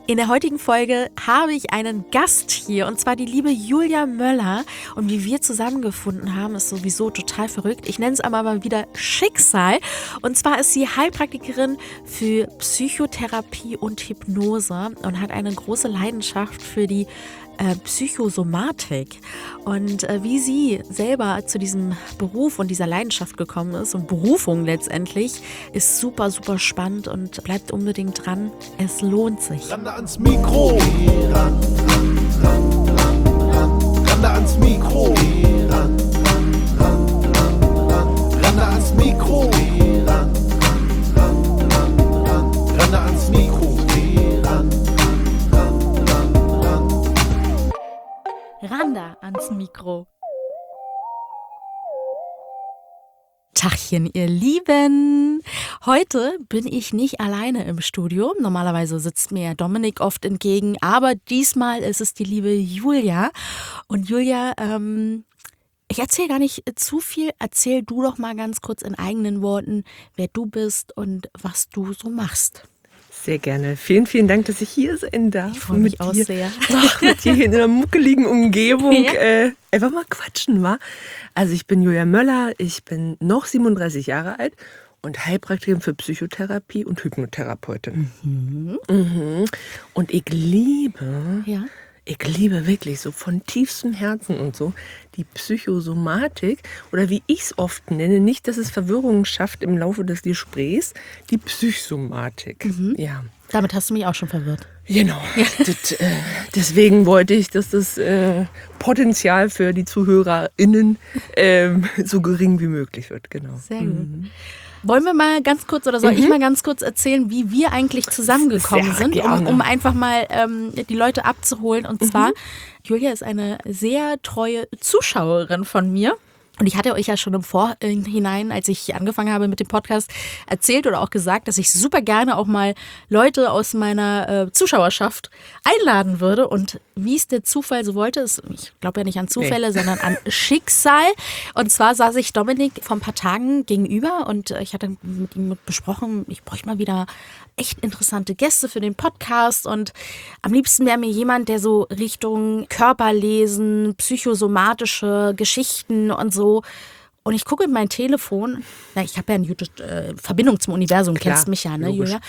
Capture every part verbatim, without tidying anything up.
In der heutigen Folge habe ich einen Gast hier, und zwar die liebe Julia Möller. Und wie wir zusammengefunden haben, ist sowieso total verrückt. Ich nenne es aber mal wieder Schicksal. Und zwar ist sie Heilpraktikerin für Psychotherapie und Hypnose und hat eine große Leidenschaft für die äh, Psychosomatik. Und äh, wie sie selber zu diesem Beruf und dieser Leidenschaft gekommen ist und Berufung letztendlich, ist super, super spannend und bleibt unbedingt dran. Es lohnt sich. Ran da ans Mikro. Ran, ran, ran, ran, ran. Ran da ans Mikro. Ran, ran, ran, ran, ran. Ran da ans Mikro. Ran, ran, ran, ran. Ran da ans Mikro. Ran, ran, ran, ran. Randa ans Mikro. Tachchen, ihr Lieben. Heute bin ich nicht alleine im Studio. Normalerweise sitzt mir Dominik oft entgegen, aber diesmal ist es die liebe Julia. Und Julia, ähm, ich erzähle gar nicht zu viel. Erzähl du doch mal ganz kurz in eigenen Worten, wer du bist und was du so machst. Sehr gerne. Vielen, vielen Dank, dass ich hier sein darf. Ich freue mich auch dir, sehr. Ach, mit dir hier in einer muckeligen Umgebung Ja. äh, einfach mal quatschen, wa? Also ich bin Julia Möller, ich bin noch siebenunddreißig Jahre alt und Heilpraktikerin für Psychotherapie und Hypnotherapeutin. Mhm. Mhm. Und ich liebe, Ja. ich liebe wirklich so von tiefstem Herzen und so die Psychosomatik oder wie ich es oft nenne, nicht, dass es Verwirrung schafft im Laufe des Gesprächs, die Psychosomatik. Ja. Damit hast du mich auch schon verwirrt. Genau. Das, äh, deswegen wollte ich, dass das äh, Potenzial für die ZuhörerInnen ähm, so gering wie möglich wird. Genau. Sehr gut. Wollen wir mal ganz kurz, oder soll Mhm. ich mal ganz kurz erzählen, wie wir eigentlich zusammengekommen Sehr sind, um, gerne. um einfach mal ähm, die Leute abzuholen. Und zwar, Julia ist eine sehr treue Zuschauerin von mir. Und ich hatte euch ja schon im Vorhinein, als ich angefangen habe mit dem Podcast, erzählt oder auch gesagt, dass ich super gerne auch mal Leute aus meiner äh, Zuschauerschaft einladen würde. Und wie es der Zufall so wollte, ist, ich glaube ja nicht an Zufälle, Nee. sondern an Schicksal. Und zwar saß ich Dominik vor ein paar Tagen gegenüber und äh, ich hatte mit ihm besprochen, ich bräuchte mal wieder echt interessante Gäste für den Podcast. Und am liebsten wäre mir jemand, der so Richtung Körperlesen, psychosomatische Geschichten und so. Und ich gucke in mein Telefon. Na, ich habe ja eine gute äh, Verbindung zum Universum, Klar, kennst mich ja, ne, logisch. Julia?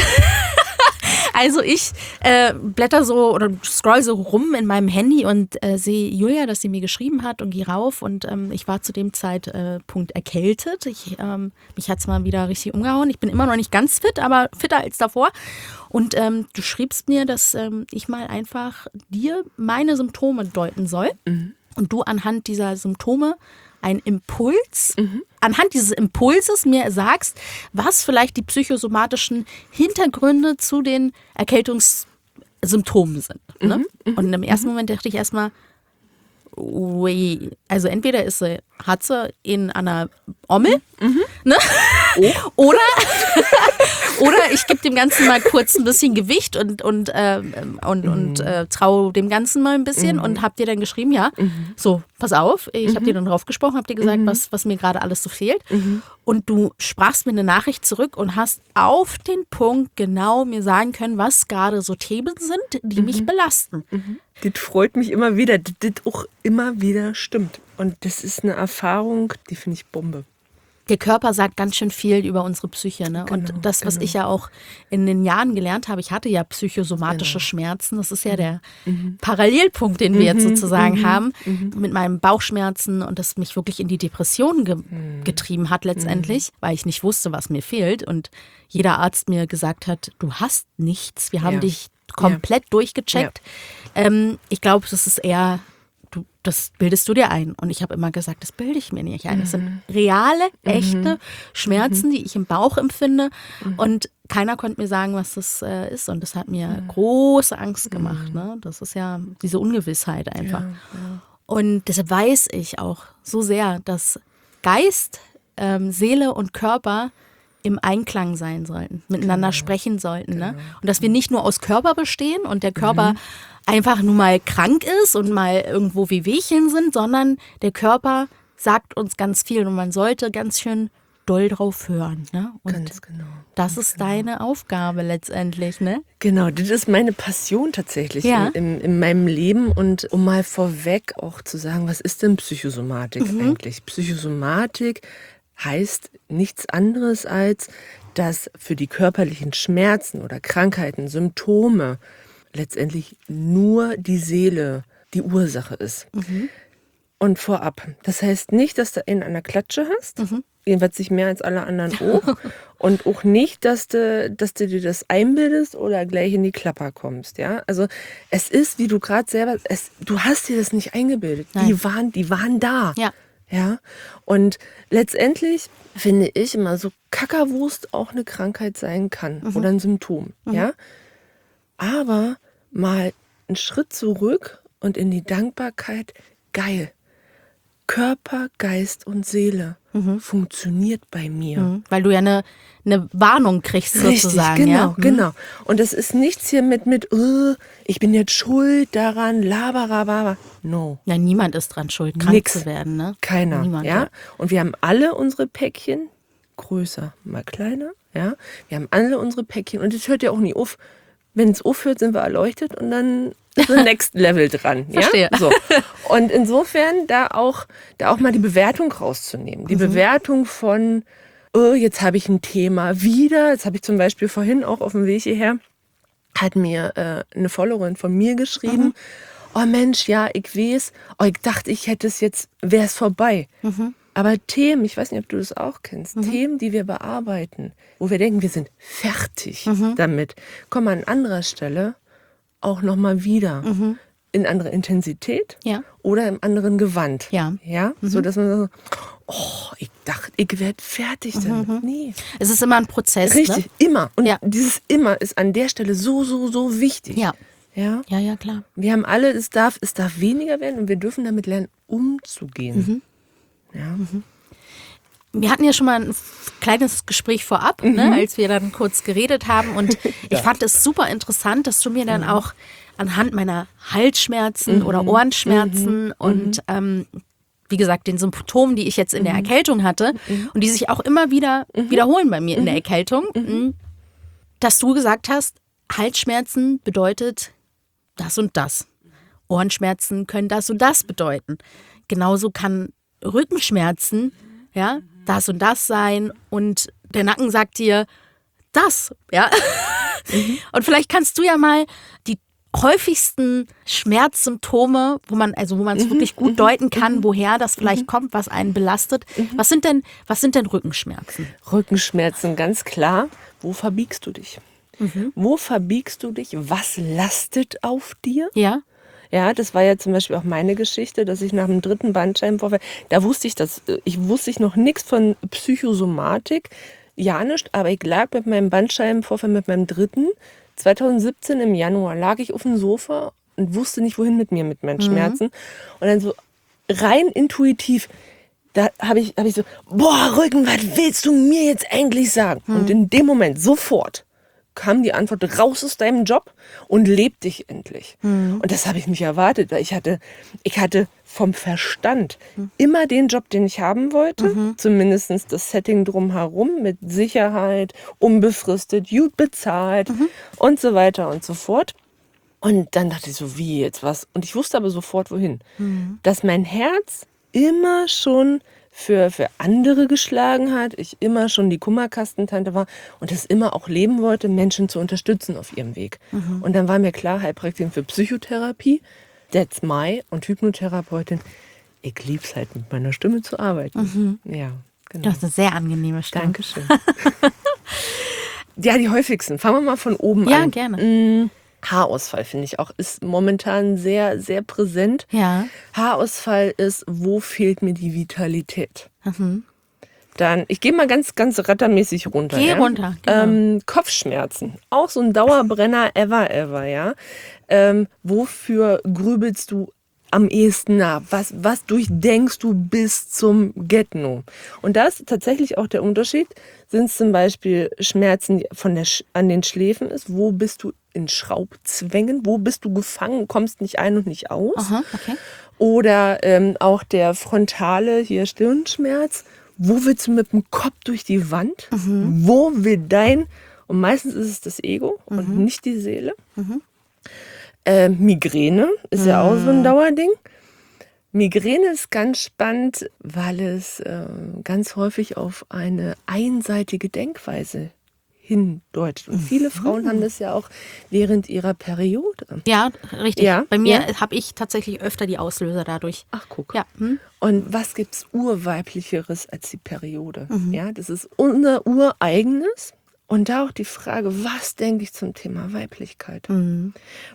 Also ich äh, blätter so oder scroll so rum in meinem Handy und äh, sehe Julia, dass sie mir geschrieben hat und gehe rauf. Und ähm, ich war zu dem Zeitpunkt erkältet. Ich, ähm, mich hat es mal wieder richtig umgehauen. Ich bin immer noch nicht ganz fit, aber fitter als davor. Und ähm, du schriebst mir, dass ähm, ich mal einfach dir meine Symptome deuten soll. Mhm. Und du anhand dieser Symptome einen Impuls, anhand dieses Impulses mir sagst, was vielleicht die psychosomatischen Hintergründe zu den Erkältungssymptomen sind. Ne? Und im ersten Moment dachte ich erstmal, ui, also entweder ist sie, hat sie in einer Ommel, ne? oder, oder ich gebe dem Ganzen mal kurz ein bisschen Gewicht und, und, äh, und, und äh, traue dem Ganzen mal ein bisschen und hab dir dann geschrieben, ja, so, pass auf, ich habe dir dann drauf gesprochen, hab dir gesagt, was, was mir gerade alles so fehlt. Und du sprachst mir eine Nachricht zurück und hast auf den Punkt genau mir sagen können, was gerade so Themen sind, die mich belasten. Das freut mich immer wieder, dass das auch immer wieder stimmt. Und das ist eine Erfahrung, die finde ich Bombe. Der Körper sagt ganz schön viel über unsere Psyche. Ne? Genau, und das, was genau. ich ja auch in den Jahren gelernt habe, ich hatte ja psychosomatische Genau. Schmerzen. Das ist ja der Parallelpunkt, den wir jetzt sozusagen haben, mit meinen Bauchschmerzen und das mich wirklich in die Depression ge getrieben hat letztendlich, weil ich nicht wusste, was mir fehlt. Und jeder Arzt mir gesagt hat, du hast nichts. Wir haben Ja. dich komplett durchgecheckt. Ähm, ich glaube, das ist eher... Du, das bildest du dir ein. Und ich habe immer gesagt, das bilde ich mir nicht ein. Das sind reale, echte Schmerzen, die ich im Bauch empfinde. Und keiner konnte mir sagen, was das äh, ist. Und das hat mir große Angst gemacht. Ne? Das ist ja diese Ungewissheit einfach. Ja, ja. Und deshalb weiß ich auch so sehr, dass Geist, ähm, Seele und Körper im Einklang sein sollten, miteinander Genau. sprechen sollten. Ne? Und dass wir nicht nur aus Körper bestehen und der Körper einfach nur mal krank ist und mal irgendwo wie Wehchen sind, sondern der Körper sagt uns ganz viel und man sollte ganz schön doll drauf hören. Ne? Und Ganz genau. das ist deine Aufgabe letztendlich, ne? Genau, das ist meine Passion tatsächlich Ja. in, in, in meinem Leben. Und um mal vorweg auch zu sagen, was ist denn Psychosomatik Mhm. eigentlich? Psychosomatik heißt nichts anderes als, dass für die körperlichen Schmerzen oder Krankheiten, Symptome letztendlich nur die Seele die Ursache ist. Mhm. Und vorab, das heißt nicht, dass du einen an der Klatsche hast, Mhm. jedenfalls sich mehr als alle anderen auch. Und auch nicht, dass du, dass du dir das einbildest oder gleich in die Klapper kommst. Ja? Also es ist, wie du gerade selber, es, du hast dir das nicht eingebildet. Nein. Die waren, die waren da. Ja. Ja? Und letztendlich finde ich immer so Kackerwurst auch eine Krankheit sein kann oder ein Symptom. Ja? Aber mal einen Schritt zurück und in die Dankbarkeit, geil. Körper, Geist und Seele funktioniert bei mir. Mhm. Weil du ja eine, eine Warnung kriegst sozusagen. Richtig, genau, ja? Mhm. genau. Und es ist nichts hier mit, mit uh, ich bin jetzt schuld daran, laberababa. No, Ja, niemand ist dran schuld, krank Nix. zu werden. Ne? keiner. Niemand, ja? Und wir haben alle unsere Päckchen, größer, mal kleiner. Ja? Wir haben alle unsere Päckchen und es hört ja auch nie auf. Wenn es aufhört, sind wir erleuchtet und dann ist das Next Level dran. Ja? Verstehe. So. Und insofern da auch, da auch mal die Bewertung rauszunehmen. Die Bewertung von, oh, jetzt habe ich ein Thema wieder. Jetzt habe ich zum Beispiel vorhin auch auf dem Weg hierher, hat mir äh, eine Followerin von mir geschrieben, oh Mensch, ja, ich weiß, oh, ich dachte, ich hätte es jetzt, wäre es vorbei. Aber Themen, ich weiß nicht, ob du das auch kennst, Themen, die wir bearbeiten, wo wir denken, wir sind fertig damit, kommen an anderer Stelle auch nochmal wieder in andere Intensität Ja. oder im anderen Gewand. Ja. Ja? So, dass man so, oh, ich dachte, ich werde fertig damit. Nee. Es ist immer ein Prozess. Richtig, Ne? immer. Und Ja. dieses immer ist an der Stelle so, so, so wichtig. Ja. Ja? Ja, ja, klar. Wir haben alle, es darf, es darf weniger werden und wir dürfen damit lernen, umzugehen. Ja. Wir hatten ja schon mal ein kleines Gespräch vorab, ne, als wir dann kurz geredet haben. Und ich fand es super interessant, dass du mir dann auch anhand meiner Halsschmerzen oder Ohrenschmerzen und ähm, wie gesagt, den Symptomen, die ich jetzt in der Erkältung hatte und die sich auch immer wieder wiederholen bei mir in der Erkältung, mh, dass du gesagt hast, Halsschmerzen bedeutet das und das. Ohrenschmerzen können das und das bedeuten. Genauso kann Rückenschmerzen, ja, das und das sein und der Nacken sagt dir das, ja. Und vielleicht kannst du ja mal die häufigsten Schmerzsymptome, wo man also wo man es wirklich gut deuten kann, woher das vielleicht kommt, was einen belastet. Was sind denn was sind denn Rückenschmerzen? Rückenschmerzen, ganz klar. Wo verbiegst du dich? Wo verbiegst du dich? Was lastet auf dir? Ja. Ja, das war ja zum Beispiel auch meine Geschichte, dass ich nach dem dritten Bandscheibenvorfall, da wusste ich das, ich wusste ich noch nichts von Psychosomatik, ja nicht, aber ich lag mit meinem Bandscheibenvorfall, mit meinem dritten, zwanzig siebzehn im Januar, lag ich auf dem Sofa und wusste nicht, wohin mit mir, mit meinen Schmerzen. Und dann so rein intuitiv, da habe ich, hab ich so, boah, Rücken, was willst du mir jetzt eigentlich sagen? Und in dem Moment, sofort, kam die Antwort, raus aus deinem Job und leb dich endlich. Und das habe ich nicht erwartet, weil ich hatte, ich hatte vom Verstand immer den Job, den ich haben wollte, zumindest das Setting drumherum mit Sicherheit, unbefristet, gut bezahlt und so weiter und so fort. Und dann dachte ich so, wie jetzt was? Und ich wusste aber sofort, wohin. Dass mein Herz immer schon für, für andere geschlagen hat, ich immer schon die Kummerkastentante war und es immer auch leben wollte, Menschen zu unterstützen auf ihrem Weg. Und dann war mir klar, Heilpraktikerin für Psychotherapie, that's my, und Hypnotherapeutin, ich lieb's halt mit meiner Stimme zu arbeiten. Ja, genau. Das ist eine sehr angenehme Stimme. Dankeschön. Ja, die häufigsten. Fangen wir mal von oben Ja, an. gerne. Mm, Haarausfall, finde ich auch, ist momentan sehr, sehr präsent. Ja. Haarausfall ist, wo fehlt mir die Vitalität? Dann, ich gehe mal ganz, ganz rattermäßig runter. Geh ja? runter, genau. Ähm, Kopfschmerzen, auch so ein Dauerbrenner ever, ever, ja. Ähm, wofür grübelst du am ehesten nach? Was, was durchdenkst du bis zum Get-No? Und da ist tatsächlich auch der Unterschied. Sind es zum Beispiel Schmerzen die von der Sch- an den Schläfen ist? Wo bist du in Schraubzwängen? Wo bist du gefangen, kommst nicht ein und nicht aus? Aha, okay. Oder ähm, auch der frontale hier Stirnschmerz. Wo willst du mit dem Kopf durch die Wand? Mhm. Wo will dein, und meistens ist es das Ego mhm. und nicht die Seele. Mhm. Äh, Migräne ist mhm. ja auch so ein Dauerding. Migräne ist ganz spannend, weil es äh, ganz häufig auf eine einseitige Denkweise hindeutet. Und viele Frauen haben das ja auch während ihrer Periode. Ja, richtig. Ja, Bei mir ja. habe ich tatsächlich öfter die Auslöser dadurch. Ach, guck. Ja. Hm? Und was gibt's Urweiblicheres als die Periode? Mhm. Ja, das ist unser Ureigenes. Und da auch die Frage, was denke ich zum Thema Weiblichkeit? Mhm.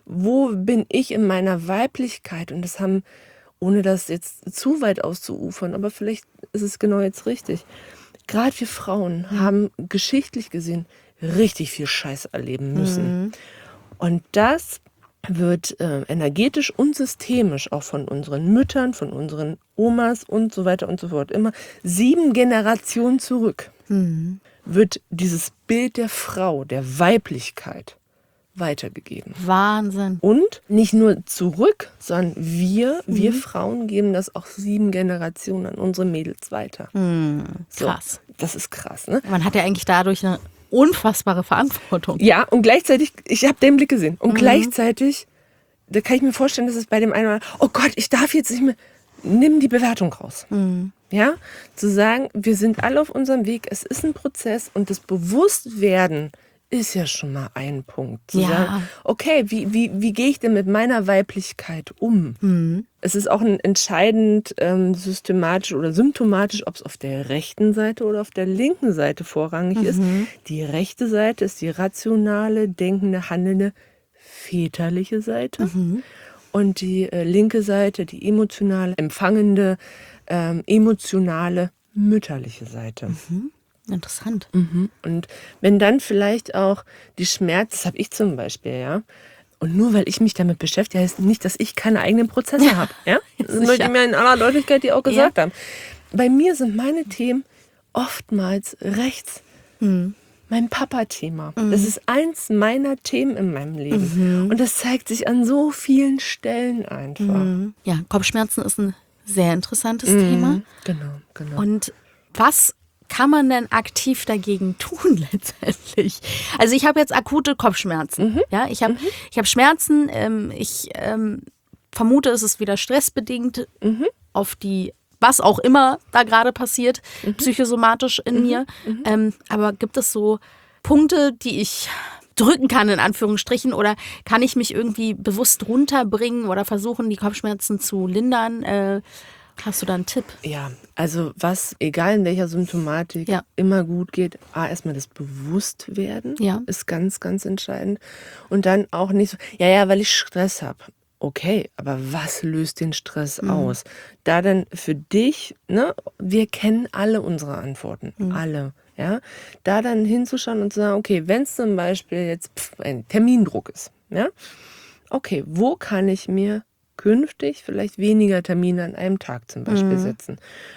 Wo bin ich in meiner Weiblichkeit? Und das haben, ohne das jetzt zu weit auszuufern, aber vielleicht ist es genau jetzt richtig. Gerade wir Frauen mhm. haben geschichtlich gesehen richtig viel Scheiß erleben müssen. Mhm. Und das wird äh, energetisch und systemisch auch von unseren Müttern, von unseren Omas und so weiter und so fort, immer sieben Generationen zurück, mhm. wird dieses Bild der Frau, der Weiblichkeit weitergegeben. Wahnsinn. Und nicht nur zurück, sondern wir, mhm. wir Frauen geben das auch sieben Generationen an unsere Mädels weiter. Mhm. Krass. So, das ist krass, ne? Man hat ja eigentlich dadurch eine unfassbare Verantwortung. Ja, und gleichzeitig, ich habe den Blick gesehen, und mhm. gleichzeitig, da kann ich mir vorstellen, dass es bei dem einen oder anderen, oh Gott, ich darf jetzt nicht mehr, nimm die Bewertung raus. Mhm. Ja, zu sagen, wir sind alle auf unserem Weg, es ist ein Prozess und das Bewusstwerden ist ja schon mal ein Punkt. Zu ja. sagen, okay, wie, wie, wie gehe ich denn mit meiner Weiblichkeit um? Mhm. Es ist auch ein entscheidend ähm, systematisch oder symptomatisch, ob es auf der rechten Seite oder auf der linken Seite vorrangig mhm. ist. Die rechte Seite ist die rationale, denkende, handelnde, väterliche Seite. Mhm. Und die äh, linke Seite, die emotionale, empfangende, ähm, emotionale, mütterliche Seite. Mhm. Interessant. Mhm. Und wenn dann vielleicht auch die Schmerzen, das habe ich zum Beispiel, ja. Und nur weil ich mich damit beschäftige, heißt nicht, dass ich keine eigenen Prozesse ja. habe. Ja? Das möchte ich mir in aller Deutlichkeit die auch gesagt ja. haben. Bei mir sind meine Themen oftmals rechts. Mhm. Mein Papa-Thema. Mhm. Das ist eins meiner Themen in meinem Leben. Mhm. Und das zeigt sich an so vielen Stellen einfach. Mhm. Ja, Kopfschmerzen ist ein sehr interessantes mhm. Thema. Genau, genau. Und was kann man denn aktiv dagegen tun letztendlich? Also ich habe jetzt akute Kopfschmerzen. Mhm. Ja, ich habe mhm. ich hab Schmerzen. Ähm, ich ähm, vermute, es ist wieder stressbedingt mhm. auf die, was auch immer da gerade passiert, mhm. psychosomatisch in mhm. mir. Mhm. Ähm, aber gibt es so Punkte, die ich drücken kann, in Anführungsstrichen, oder kann ich mich irgendwie bewusst runterbringen oder versuchen, die Kopfschmerzen zu lindern? Äh, Hast du da einen Tipp? Ja, also was, egal in welcher Symptomatik, ja. immer gut geht, A, erstmal das Bewusstwerden ja. ist ganz, ganz entscheidend. Und dann auch nicht so, ja, ja, weil ich Stress habe. Okay, aber was löst den Stress mhm. aus? Da dann für dich, ne, wir kennen alle unsere Antworten, mhm. alle. Ja, da dann hinzuschauen und zu sagen, okay, wenn es zum Beispiel jetzt pff, ein Termindruck ist, ja, okay, wo kann ich mir künftig vielleicht weniger Termine an einem Tag zum Beispiel mhm. setzen.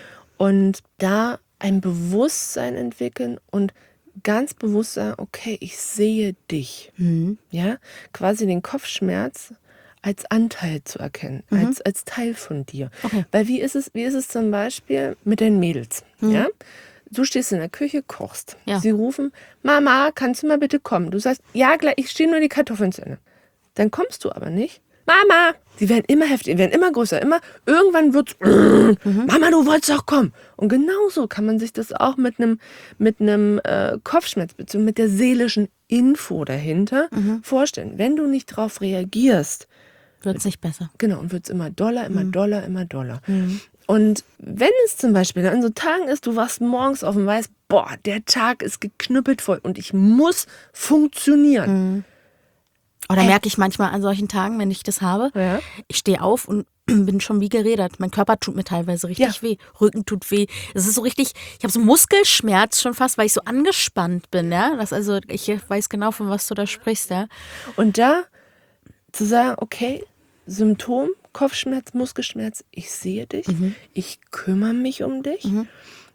Und da ein Bewusstsein entwickeln und ganz bewusst sagen, okay, ich sehe dich. Mhm. Ja, quasi den Kopfschmerz als Anteil zu erkennen, mhm. als, als Teil von dir. Okay. Weil wie ist es, wie ist es zum Beispiel mit den Mädels? Mhm. Ja? Du stehst in der Küche, kochst. Ja. Sie rufen, Mama, kannst du mal bitte kommen? Du sagst, ja, gleich, ich stehe nur die Kartoffeln zu Ende. Dann kommst du aber nicht. Mama! Die werden immer heftiger, werden immer größer, immer. Irgendwann wird's, mhm. Mama, du wolltest doch kommen. Und genauso kann man sich das auch mit einem mit einem äh, Kopfschmerz, beziehungsweise mit der seelischen Info dahinter mhm. vorstellen. Wenn du nicht drauf reagierst, wird es nicht besser. Genau, und wird es immer doller, immer mhm. doller, immer doller. Mhm. Und wenn es zum Beispiel an so Tagen ist, du wachst morgens auf und weißt, boah, der Tag ist geknüppelt voll und ich muss funktionieren. Mhm. Oder merke ich manchmal an solchen Tagen, wenn ich das habe, ja. ich stehe auf und bin schon wie gerädert. Mein Körper tut mir teilweise richtig ja. weh. Rücken tut weh. Es ist so richtig, ich habe so Muskelschmerz schon fast, weil ich so angespannt bin. Ja? Das also, ich weiß genau, von was du da sprichst. Ja? Und da zu sagen, okay, Symptom, Kopfschmerz, Muskelschmerz, ich sehe dich, mhm. ich kümmere mich um dich. Mhm.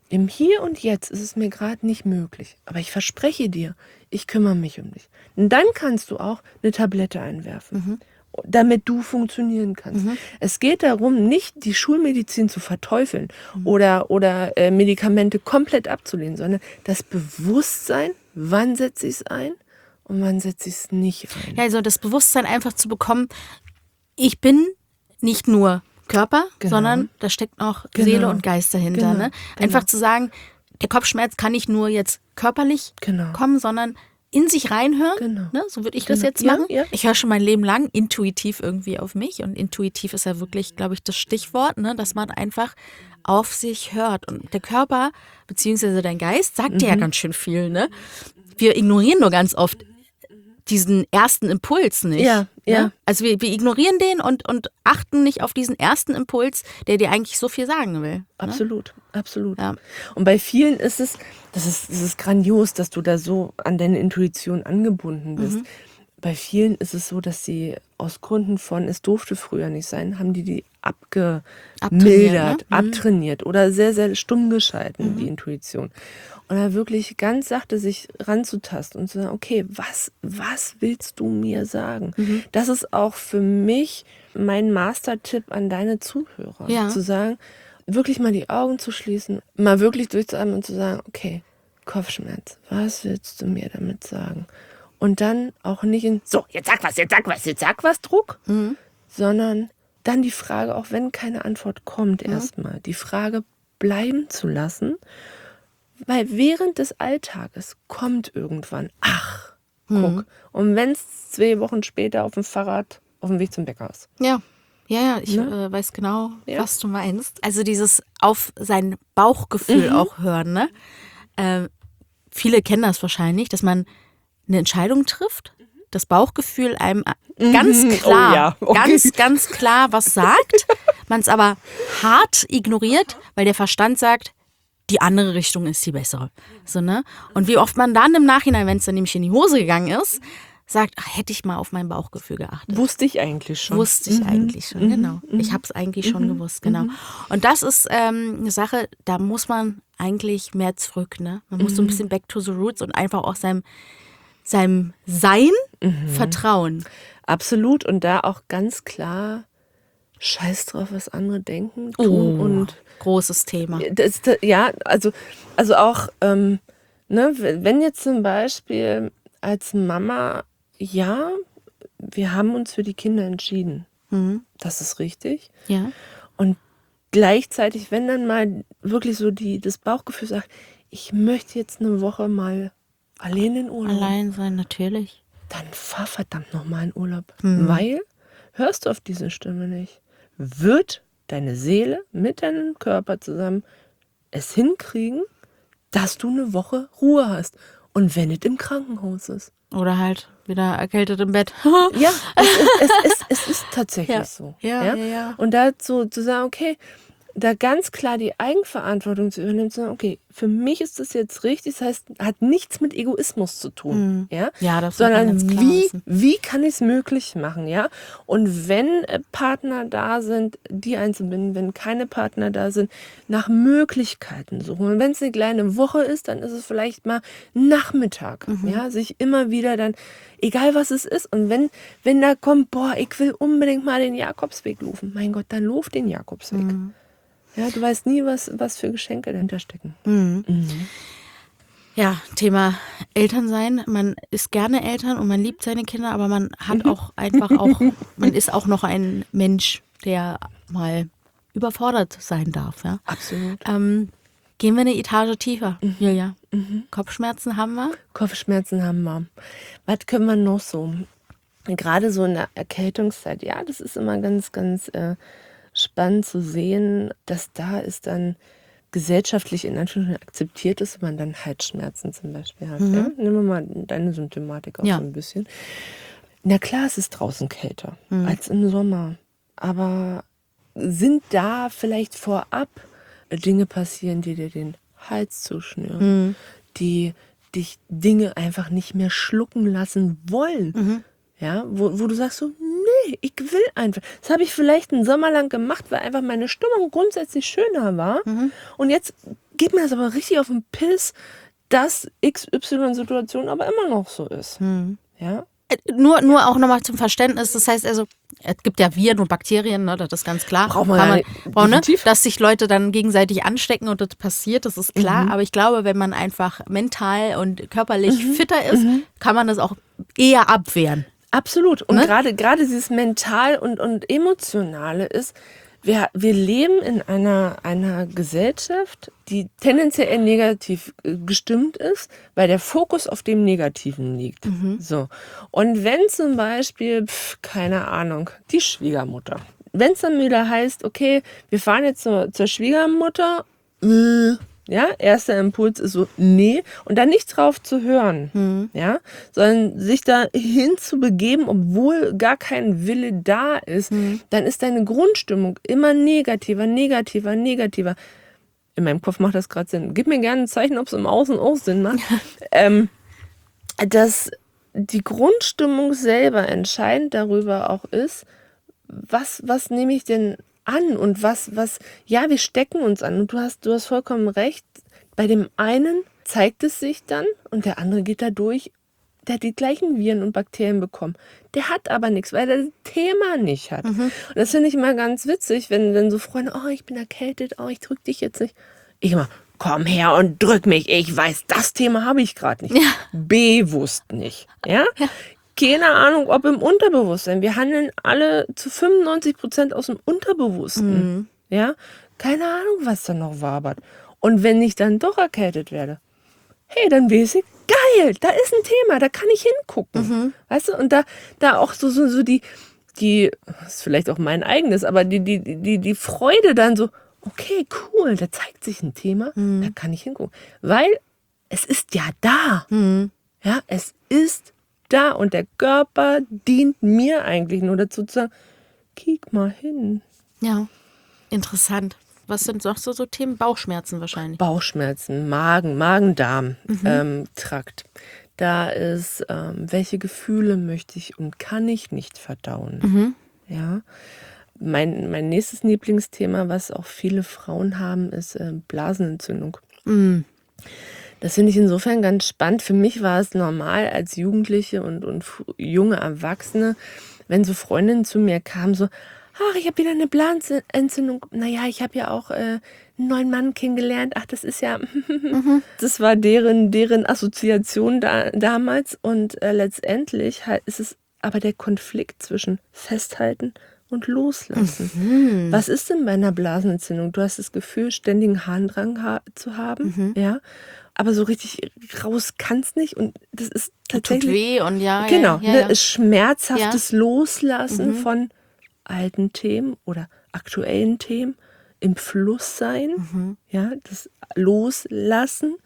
Im Hier und Jetzt ist es mir gerade nicht möglich. Aber ich verspreche dir, ich kümmere mich um dich. Und dann kannst du auch eine Tablette einwerfen, mhm. damit du funktionieren kannst. Mhm. Es geht darum, nicht die Schulmedizin zu verteufeln mhm. oder, oder äh, Medikamente komplett abzulehnen, sondern das Bewusstsein, wann setze ich es ein und wann setze ich es nicht ein. Ja, also das Bewusstsein einfach zu bekommen, ich bin nicht nur Körper, genau. sondern da steckt noch genau. Seele und Geist dahinter. Genau. Ne? Einfach genau. zu sagen, der Kopfschmerz kann nicht nur jetzt körperlich genau. kommen, sondern in sich reinhören. Genau. Ne? So würde ich genau. das jetzt machen. Ja, ja. Ich höre schon mein Leben lang intuitiv irgendwie auf mich. Und intuitiv ist ja wirklich, glaube ich, das Stichwort, ne? dass man einfach auf sich hört. Und der Körper, beziehungsweise dein Geist, sagt mhm. dir ja ganz schön viel. Ne? Wir ignorieren nur ganz oft diesen ersten Impuls nicht. Ja, ja. Ne? Also wir, wir ignorieren den und, und achten nicht auf diesen ersten Impuls, der dir eigentlich so viel sagen will. Absolut, ne? absolut. Ja. Und bei vielen ist es, das ist, das ist grandios, dass du da so an deine Intuition angebunden bist. Mhm. Bei vielen ist es so, dass sie aus Gründen von, es durfte früher nicht sein, haben die die abgemildert, abtrainiert, ne? abtrainiert mhm. oder sehr, sehr stumm geschalten, mhm. die Intuition. Und da wirklich ganz sachte sich ranzutasten und zu sagen, okay, was, was willst du mir sagen? Mhm. Das ist auch für mich mein Mastertipp an deine Zuhörer. Ja. Zu sagen, wirklich mal die Augen zu schließen, mal wirklich durchzuatmen und zu sagen, okay, Kopfschmerz, was willst du mir damit sagen? Und dann auch nicht in, so, jetzt sag was, jetzt sag was, jetzt sag was, Druck, mhm. sondern dann die Frage, auch wenn keine Antwort kommt, mhm. erstmal, die Frage bleiben zu lassen. Weil während des Alltages kommt irgendwann, ach, guck. Mhm. Und wenn es zwei Wochen später auf dem Fahrrad auf dem Weg zum Bäcker ist. Ja, ja, ja, ich ne? äh, weiß genau, ja. was du meinst. Also dieses auf sein Bauchgefühl mhm. auch hören. Ne? Äh, viele kennen das wahrscheinlich, dass man eine Entscheidung trifft, das Bauchgefühl einem mhm. ganz klar, oh ja. okay. ganz, ganz klar was sagt, man es aber hart ignoriert, weil der Verstand sagt, die andere Richtung ist die bessere. So, ne? Und wie oft man dann im Nachhinein, wenn es dann nämlich in die Hose gegangen ist, sagt, ach, hätte ich mal auf mein Bauchgefühl geachtet. Wusste ich eigentlich schon. Wusste ich mhm. eigentlich schon, mhm. genau. Ich habe es eigentlich mhm. schon gewusst, genau. Mhm. Und das ist ähm, eine Sache, da muss man eigentlich mehr zurück. Ne? Man muss mhm. so ein bisschen back to the roots und einfach auch seinem, seinem Sein mhm. vertrauen. Absolut. Und da auch ganz klar Scheiß drauf, was andere denken, tun oh, und großes Thema. Das, das, ja, also, also auch, ähm, ne, wenn jetzt zum Beispiel als Mama, ja, wir haben uns für die Kinder entschieden. Mhm. Das ist richtig. Ja. Und gleichzeitig, wenn dann mal wirklich so die, das Bauchgefühl sagt, ich möchte jetzt eine Woche mal allein in Urlaub. Allein sein, natürlich. Dann fahr verdammt nochmal in Urlaub. Mhm. Weil, hörst du auf diese Stimme nicht, wird deine Seele mit deinem Körper zusammen es hinkriegen, dass du eine Woche Ruhe hast. Und wenn es im Krankenhaus ist. Oder halt wieder erkältet im Bett. Ja, es ist, es, es, es ist tatsächlich ja. so. Ja, ja, ja, ja. Und dazu zu sagen, okay, da ganz klar die Eigenverantwortung zu übernehmen, zu sagen, okay, für mich ist das jetzt richtig, das heißt, hat nichts mit Egoismus zu tun, mhm. ja, ja das sondern wie, wie kann ich es möglich machen, ja, und wenn äh, Partner da sind, die einzubinden, wenn keine Partner da sind, nach Möglichkeiten suchen, und wenn es eine kleine Woche ist, dann ist es vielleicht mal Nachmittag, mhm. ja, sich immer wieder dann, egal was es ist, und wenn, wenn da kommt, boah, ich will unbedingt mal den Jakobsweg laufen, mein Gott, dann lauf den Jakobsweg. Mhm. Ja, du weißt nie, was, was für Geschenke dahinter stecken. Mhm. Mhm. Ja, Thema Elternsein. Man ist gerne Eltern und man liebt seine Kinder, aber man hat auch einfach auch, man ist auch noch ein Mensch, der mal überfordert sein darf. Ja? Absolut. Ähm, gehen wir eine Etage tiefer, mhm. Julia. Mhm. Kopfschmerzen haben wir? Kopfschmerzen haben wir. Was können wir noch so? Gerade so in der Erkältungszeit, ja, das ist immer ganz, ganz äh, spannend zu sehen, dass da ist dann gesellschaftlich in Anführungszeichen akzeptiert ist, wenn man dann Halsschmerzen zum Beispiel hat. Mhm. Ja? Nehmen wir mal deine Symptomatik auch ja. so ein bisschen. Na klar, es ist draußen kälter mhm. als im Sommer. Aber sind da vielleicht vorab Dinge passieren, die dir den Hals zuschnüren, mhm. die dich Dinge einfach nicht mehr schlucken lassen wollen? Mhm. Ja, wo, wo du sagst so, nee, ich will einfach. Das habe ich vielleicht einen Sommer lang gemacht, weil einfach meine Stimmung grundsätzlich schöner war. Mhm. Und jetzt geht mir das aber richtig auf den Piss, dass X Y-Situation aber immer noch so ist. Hm. Ja? Nur, nur auch nochmal zum Verständnis, das heißt also, es gibt ja Viren und Bakterien, ne, das ist ganz klar. Braucht man Kann ja man, nicht, braucht, ne, definitiv. dass sich Leute dann gegenseitig anstecken und das passiert, das ist klar. Mhm. Aber ich glaube, wenn man einfach mental und körperlich fitter ist, kann man das auch eher abwehren. Absolut. Und Ne? gerade gerade dieses Mental und, und Emotionale ist, wir, wir leben in einer, einer Gesellschaft, die tendenziell eher negativ äh, gestimmt ist, weil der Fokus auf dem Negativen liegt. So. Und wenn zum Beispiel, pf, keine Ahnung, die Schwiegermutter, wenn es dann wieder heißt, okay, wir fahren jetzt zur, zur Schwiegermutter, äh, ja, erster Impuls ist so, nee, und dann nicht drauf zu hören, ja, sondern sich da hin zu begeben, obwohl gar kein Wille da ist, dann ist deine Grundstimmung immer negativer, negativer, negativer. In meinem Kopf macht das gerade Sinn. Gib mir gerne ein Zeichen, ob es im Außen auch Sinn macht. ähm, dass die Grundstimmung selber entscheidend darüber auch ist, was, was nehme ich denn an und was, was, ja, wir stecken uns an und du hast, du hast vollkommen recht. Bei dem einen zeigt es sich dann und der andere geht da durch, der hat die gleichen Viren und Bakterien bekommen. Der hat aber nichts, weil er das Thema nicht hat. Und das finde ich immer ganz witzig, wenn, wenn so Freunde, oh, ich bin erkältet, oh, ich drück dich jetzt nicht. Ich immer, komm her und drück mich, ich weiß, das Thema habe ich gerade nicht. Ja. Bewusst nicht. Ja? Ja. Keine Ahnung, ob im Unterbewusstsein. Wir handeln alle zu fünfundneunzig Prozent aus dem Unterbewussten. Ja? Keine Ahnung, was da noch wabert. Und wenn ich dann doch erkältet werde, hey, dann weiß ich, geil, da ist ein Thema, da kann ich hingucken. Weißt du, und da, da auch so, so, so die, die, das ist vielleicht auch mein eigenes, aber die, die, die, die Freude dann so, okay, cool, da zeigt sich ein Thema, da kann ich hingucken. Weil es ist ja da. Ja, es ist da und der Körper dient mir eigentlich nur dazu zu sagen, kiek mal hin. Ja, interessant. Was sind noch so, so Themen? Bauchschmerzen wahrscheinlich. Bauchschmerzen, Magen, Magen-Darm-Trakt. Da ist, ähm, welche Gefühle möchte ich und kann ich nicht verdauen. Ja. Mein, mein nächstes Lieblingsthema, was auch viele Frauen haben, ist äh, Blasenentzündung. Das finde ich insofern ganz spannend. Für mich war es normal als Jugendliche und, und junge Erwachsene, wenn so Freundinnen zu mir kamen, so, ach, ich habe wieder eine Blasenentzündung. Naja, ich habe ja auch äh, einen neuen Mann kennengelernt. Ach, das ist ja... Das war deren, deren Assoziation da, damals. Und äh, letztendlich halt ist es aber der Konflikt zwischen Festhalten und Loslassen. Was ist denn bei einer Blasenentzündung? Du hast das Gefühl, ständigen Harndrang ha- zu haben. Ja. Aber so richtig raus kannst nicht. Und das ist Tut tatsächlich... weh und ja, Genau, ja, ja, ja. ne, schmerzhaftes Loslassen von alten Themen oder aktuellen Themen, im Fluss sein, ja, das Loslassen,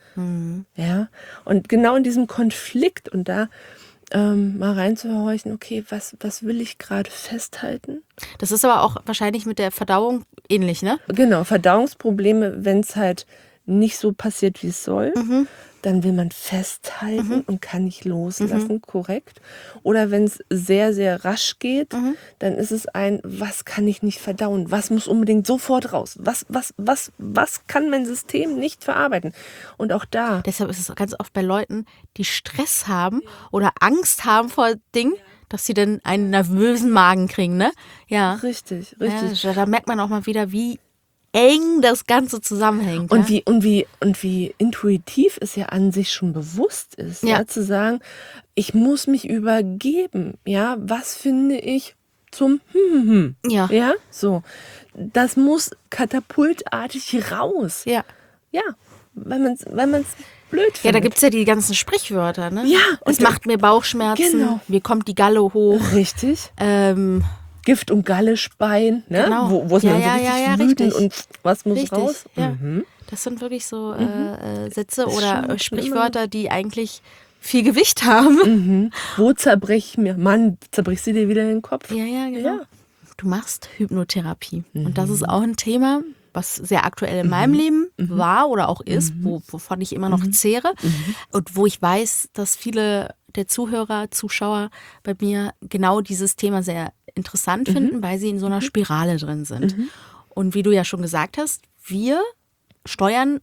ja, und genau in diesem Konflikt und da ähm, mal reinzuhorchen, okay, was, was will ich gerade festhalten? Das ist aber auch wahrscheinlich mit der Verdauung ähnlich, ne? Genau, Verdauungsprobleme, wenn es halt nicht so passiert, wie es soll, dann will man festhalten und kann nicht loslassen, korrekt. Oder wenn es sehr, sehr rasch geht, dann ist es ein, was kann ich nicht verdauen? Was muss unbedingt sofort raus? Was, was, was, was kann mein System nicht verarbeiten? Und auch da. Deshalb ist es ganz oft bei Leuten, die Stress haben oder Angst haben vor Dingen, dass sie dann einen nervösen Magen kriegen, ne? Ja. Richtig, richtig. Ja, da merkt man auch mal wieder, wie eng das Ganze zusammenhängt. Und ja? wie, und wie, und wie intuitiv es ja an sich schon bewusst ist, ja. Ja. zu sagen, ich muss mich übergeben, ja, was finde ich zum hm, hm, hm. Ja. Ja, so. Das muss katapultartig raus. Ja. Ja, weil man es weil man's blöd findet. Ja, da gibt es ja die ganzen Sprichwörter, ne? Ja, Es und- macht mir Bauchschmerzen, Genau. mir kommt die Galle hoch. Richtig. Ähm, Gift und Galle speien, ne? Genau. Wo, wo ist Ja, man so ja, richtig ja, ja, wütend richtig. und was muss richtig, raus? ja. Mhm. Das sind wirklich so äh, äh, Sätze Ist oder schon- äh, Sprichwörter, die eigentlich viel Gewicht haben. Mhm. Wo zerbrech ich mir? Mann, zerbrichst du dir wieder den Kopf? Ja, ja, genau. Ja. Du machst Hypnotherapie. Und das ist auch ein Thema, was sehr aktuell in meinem Leben war oder auch ist, wo, wovon ich immer noch zehre. Und wo ich weiß, dass viele der Zuhörer, Zuschauer bei mir genau dieses Thema sehr interessant finden, weil sie in so einer Spirale drin sind. Und wie du ja schon gesagt hast, wir steuern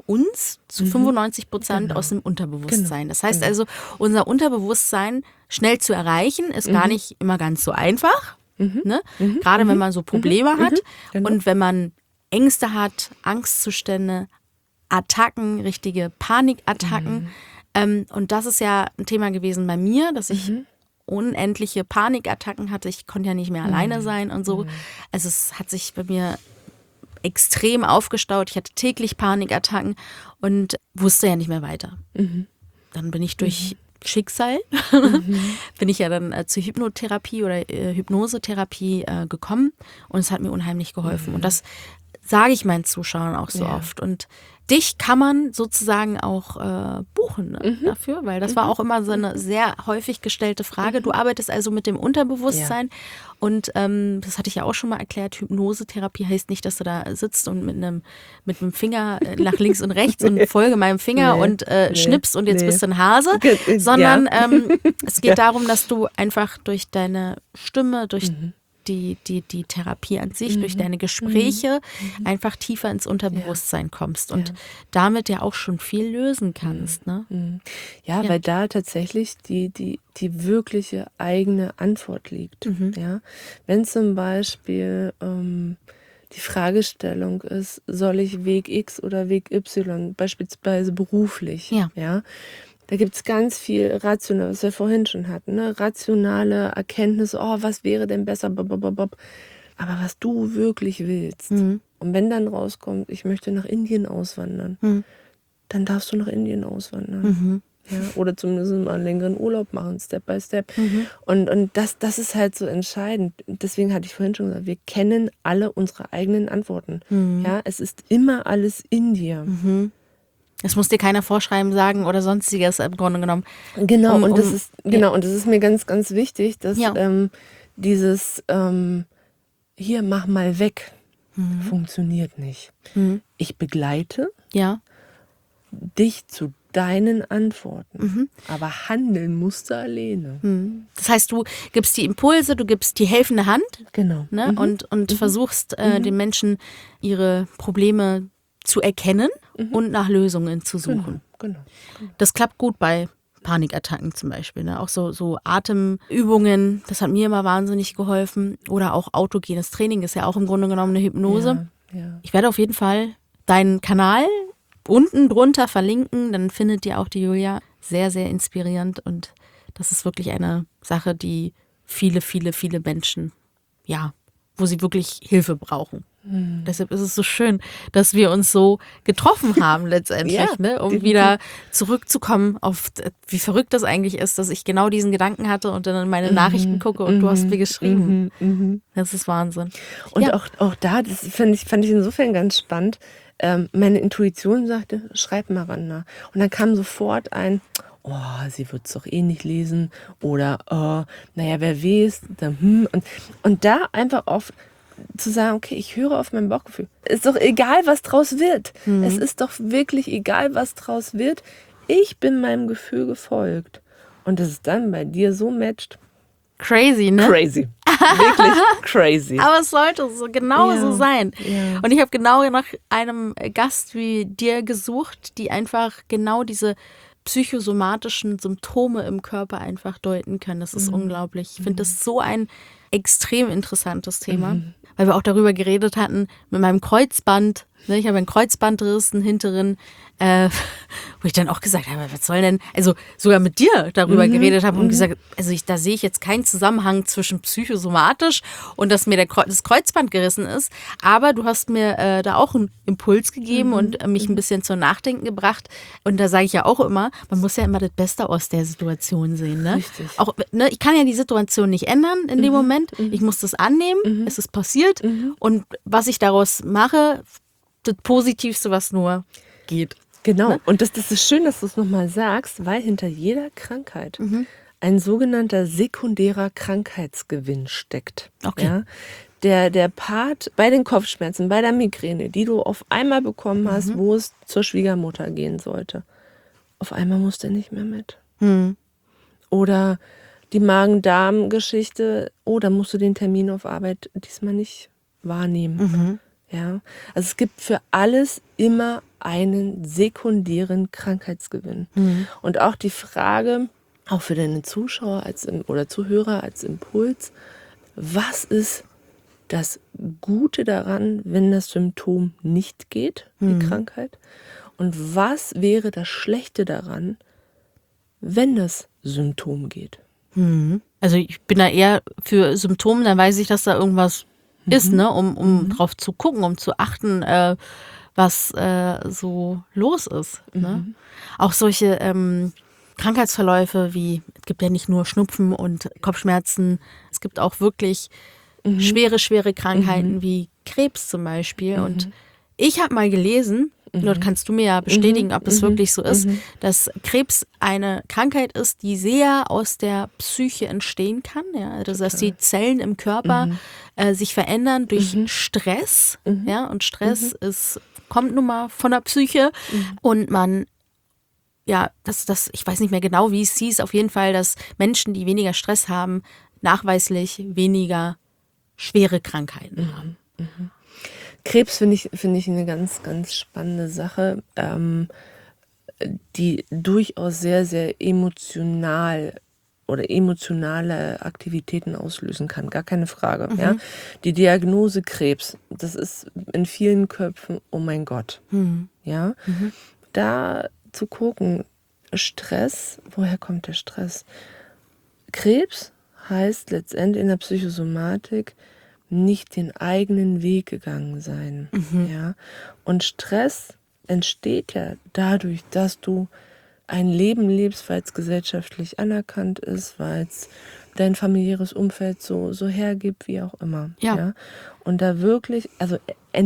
uns zu fünfundneunzig Prozent Genau. aus dem Unterbewusstsein. Genau. Das heißt Genau. also, unser Unterbewusstsein schnell zu erreichen, ist gar nicht immer ganz so einfach. Ne? Gerade wenn man so Probleme hat Genau. und wenn man Ängste hat, Angstzustände, Attacken, richtige Panikattacken. Ähm, und das ist ja ein Thema gewesen bei mir, dass ich unendliche Panikattacken hatte. Ich konnte ja nicht mehr alleine sein und so. Also es hat sich bei mir extrem aufgestaut. Ich hatte täglich Panikattacken und wusste ja nicht mehr weiter. Dann bin ich durch Schicksal, bin ich ja dann äh, zur Hypnotherapie oder äh, Hypnosetherapie äh, gekommen und es hat mir unheimlich geholfen. Und das sage ich meinen Zuschauern auch so Ja. oft. Und dich kann man sozusagen auch äh, buchen ne, dafür, weil das war auch immer so eine sehr häufig gestellte Frage. Du arbeitest also mit dem Unterbewusstsein und ähm, das hatte ich ja auch schon mal erklärt, Hypnosetherapie heißt nicht, dass du da sitzt und mit einem mit einem Finger äh, nach links und rechts und folge meinem Finger Nee, und äh, nee, schnippst und jetzt nee. bist du ein Hase, Ge- äh, sondern ja. ähm, es geht darum, dass du einfach durch deine Stimme, durch die, die, die Therapie an sich, durch deine Gespräche einfach tiefer ins Unterbewusstsein kommst und damit ja auch schon viel lösen kannst. Ne? Ja, Ja. weil da tatsächlich die, die, die wirkliche eigene Antwort liegt. Ja? Wenn zum Beispiel ähm, die Fragestellung ist, soll ich Weg X oder Weg Y, beispielsweise beruflich, Ja. Ja? Da gibt es ganz viel rational, was wir vorhin schon hatten, ne? Rationale Erkenntnisse, oh, was wäre denn besser, bob, bob, bob, bob. Aber was du wirklich willst, und wenn dann rauskommt, ich möchte nach Indien auswandern, dann darfst du nach Indien auswandern. Ja, oder zumindest mal einen längeren Urlaub machen, Step by Step. Und, und das, das ist halt so entscheidend. Deswegen hatte ich vorhin schon gesagt, wir kennen alle unsere eigenen Antworten. Ja, es ist immer alles in dir. Das muss dir keiner vorschreiben, sagen oder sonstiges im Grunde genommen. Genau, Um- und das um- ist genau, und das ist mir ganz, ganz wichtig, dass Ja. ähm, dieses ähm, hier mach mal weg funktioniert nicht. Ich begleite Ja. dich zu deinen Antworten, aber handeln musst du alleine. Das heißt, du gibst die Impulse, du gibst die helfende Hand Genau. ne? und, und versuchst äh, den Menschen ihre Probleme zu erkennen und nach Lösungen zu suchen. Genau. Das klappt gut bei Panikattacken zum Beispiel. Ne? Auch so, so Atemübungen, das hat mir immer wahnsinnig geholfen. Oder auch autogenes Training ist ja auch im Grunde genommen eine Hypnose. Ja, ja. Ich werde auf jeden Fall deinen Kanal unten drunter verlinken, dann findet ihr auch die Julia sehr, sehr inspirierend und das ist wirklich eine Sache, die viele, viele, viele Menschen, ja, wo sie wirklich Hilfe brauchen. Hm. Deshalb ist es so schön, dass wir uns so getroffen haben letztendlich, Ja, ne, um definitiv. wieder zurückzukommen auf, wie verrückt das eigentlich ist, dass ich genau diesen Gedanken hatte und dann in meine Nachrichten gucke und du hast mir geschrieben. Das ist Wahnsinn. Und Ja. auch, auch da, das fand ich, fand ich insofern ganz spannend. Ähm, meine Intuition sagte, schreib mal Randa. Und dann kam sofort ein, oh, sie wird es doch eh nicht lesen. Oder, oh, naja, wer weiß. Dann, hm. und, und da einfach auf zu sagen, okay, ich höre auf mein Bauchgefühl. Ist doch egal, was draus wird. Es ist doch wirklich egal, was draus wird. Ich bin meinem Gefühl gefolgt. Und dass es dann bei dir so matcht. Crazy, ne? Crazy. Wirklich crazy. Aber es sollte so genau Ja, so sein. ja. Und ich habe genau nach einem Gast wie dir gesucht, die einfach genau diese psychosomatischen Symptome im Körper einfach deuten können. Das ist unglaublich. Ich finde das so ein extrem interessantes Thema, weil wir auch darüber geredet hatten mit meinem Kreuzband. Ne, ich habe einen Kreuzbandriss, einen hinteren, äh, wo ich dann auch gesagt habe, was soll denn, also sogar mit dir darüber geredet habe und gesagt, also ich, da sehe ich jetzt keinen Zusammenhang zwischen psychosomatisch und dass mir der Kreu- das Kreuzband gerissen ist, aber du hast mir äh, da auch einen Impuls gegeben und äh, mich ein bisschen zum Nachdenken gebracht und da sage ich ja auch immer, man muss ja immer das Beste aus der Situation sehen. Ne? Richtig. Auch, ne, ich kann ja die Situation nicht ändern in dem Moment, ich muss das annehmen, es ist passiert und was ich daraus mache, das Positivste, was nur geht. Genau. Und das, das ist schön, dass du es nochmal sagst, weil hinter jeder Krankheit ein sogenannter sekundärer Krankheitsgewinn steckt. Okay. Ja? Der, der Part bei den Kopfschmerzen, bei der Migräne, die du auf einmal bekommen hast, wo es zur Schwiegermutter gehen sollte. Auf einmal musst du nicht mehr mit. Oder die Magen-Darm-Geschichte, oh, da musst du den Termin auf Arbeit diesmal nicht wahrnehmen. Ja, also es gibt für alles immer einen sekundären Krankheitsgewinn. Mhm. Und auch die Frage, auch für deine Zuschauer als oder Zuhörer als Impuls, was ist das Gute daran, wenn das Symptom nicht geht, die mhm. Krankheit? Und was wäre das Schlechte daran, wenn das Symptom geht? Mhm. Also ich bin da eher für Symptome, dann weiß ich, dass da irgendwas mhm. ist, ne, um, um mhm. drauf zu gucken, um zu achten, äh, was äh, so los ist. Mhm. Ne? Auch solche ähm, Krankheitsverläufe wie, es gibt ja nicht nur Schnupfen und Kopfschmerzen, es gibt auch wirklich mhm. schwere, schwere Krankheiten mhm. wie Krebs zum Beispiel. Mhm. Und ich habe mal gelesen, mhm. dort kannst du mir ja bestätigen, ob es mhm. wirklich so ist, mhm. dass Krebs eine Krankheit ist, die sehr aus der Psyche entstehen kann. Ja? Also, dass die Zellen im Körper mhm. äh, sich verändern durch mhm. Stress. Mhm. Ja? Und Stress mhm. ist, kommt nun mal von der Psyche. Mhm. Und man, ja, das, das, ich weiß nicht mehr genau, wie es hieß, auf jeden Fall, dass Menschen, die weniger Stress haben, nachweislich weniger schwere Krankheiten mhm. haben. Mhm. Krebs finde ich, finde ich eine ganz, ganz spannende Sache, ähm, die durchaus sehr, sehr emotional oder emotionale Aktivitäten auslösen kann, gar keine Frage. Mhm. Ja? Die Diagnose Krebs, das ist in vielen Köpfen, oh mein Gott. Mhm. Ja? Mhm. Da zu gucken, Stress, woher kommt der Stress? Krebs heißt letztendlich in der Psychosomatik nicht den eigenen Weg gegangen sein. Mhm. Ja? Und Stress entsteht ja dadurch, dass du ein Leben lebst, weil es gesellschaftlich anerkannt ist, weil es dein familiäres Umfeld so, so hergibt, wie auch immer. Ja. Ja? Und da wirklich, also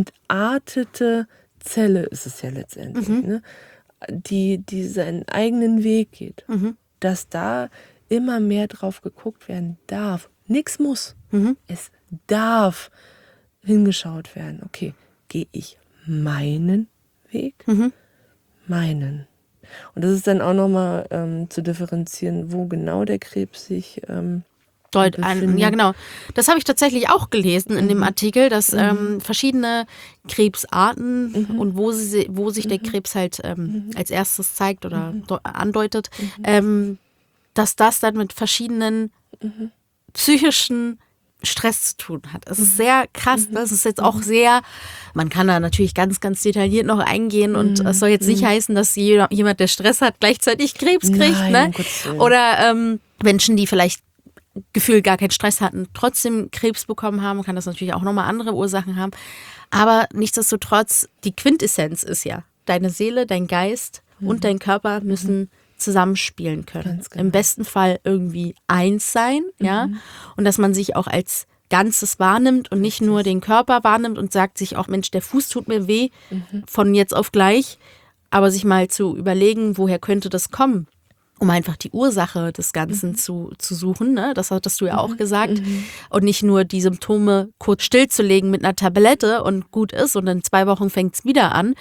entartete Zelle ist es ja letztendlich, mhm. ne? die, die seinen eigenen Weg geht, mhm. dass da immer mehr drauf geguckt werden darf. Nichts muss. Mhm. Es darf hingeschaut werden. Okay, gehe ich meinen Weg? Mhm. Meinen. Und das ist dann auch nochmal ähm, zu differenzieren, wo genau der Krebs sich ähm, Deut an, ja, genau. Das habe ich tatsächlich auch gelesen in mhm. dem Artikel, dass mhm. ähm, verschiedene Krebsarten mhm. und wo, sie, wo sich mhm. der Krebs halt ähm, mhm. als erstes zeigt oder mhm. andeutet, mhm. ähm, dass das dann mit verschiedenen mhm. psychischen Stress zu tun hat. Es ist sehr krass, mhm. ne? Es ist jetzt auch sehr, man kann da natürlich ganz, ganz detailliert noch eingehen und es soll jetzt nicht heißen, dass jemand, der Stress hat, gleichzeitig Krebs kriegt. Nein, ne? Oder ähm, Menschen, die vielleicht gefühlt gar keinen Stress hatten, trotzdem Krebs bekommen haben, kann das natürlich auch nochmal andere Ursachen haben. Aber nichtsdestotrotz, die Quintessenz ist ja, deine Seele, dein Geist mhm. und dein Körper müssen mhm. zusammenspielen können. Genau. Im besten Fall irgendwie eins sein, mhm. ja. Und dass man sich auch als Ganzes wahrnimmt und nicht nur den Körper wahrnimmt und sagt sich auch, Mensch, der Fuß tut mir weh, mhm. von jetzt auf gleich. Aber sich mal zu überlegen, woher könnte das kommen? Um einfach die Ursache des Ganzen mhm. zu, zu suchen, ne? Das hattest du ja mhm. auch gesagt. Mhm. Und nicht nur die Symptome kurz stillzulegen mit einer Tablette und gut ist und in zwei Wochen fängt es wieder an.